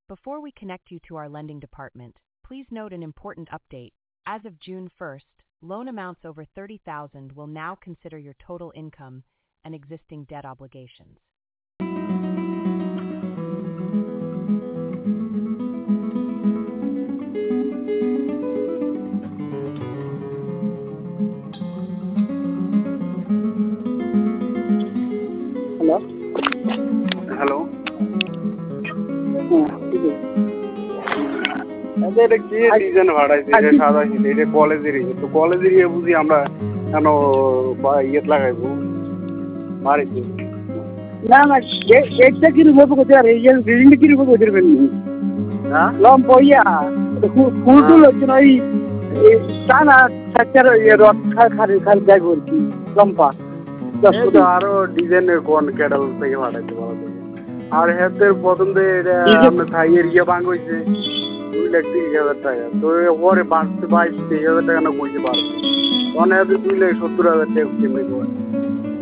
Before we connect you to our lending department, please note an important update. As of June 1st, loan amounts over $30,000 will now consider your total income and existing debt obligations. Hello, এটা কি design ভাড়াইছে? এটা সাদা ছিল, এটা কলেজেরই, তো কলেজেরই বুঝি আমরা কেন ইয়েত লাগাইবো বাড়িতে? না না, এটা কি রূপে করতে পারে? এই যে বিল্ডিং কি রূপে করতে পারবেন? হ্যাঁ, লম পইয়া ফুল টুল হচ্ছে না, ওই টানা সাচ্চার রড খালি খালি যাইব আর কি, লম্পা আরো ডিজাইনের কোন ক্যাটাল থেকে ভাড়াইতে বলা যায়। আর হেতের প্রথম থেকে এটা আপনার থাইয়ের ইয়ে ভাঙ হয়েছে 2,30,000 টাকা, তো পরে 22,000-23,000 টাকা না কইতে পারবো, মানে 2,70,000 টাকা কেমনি করে।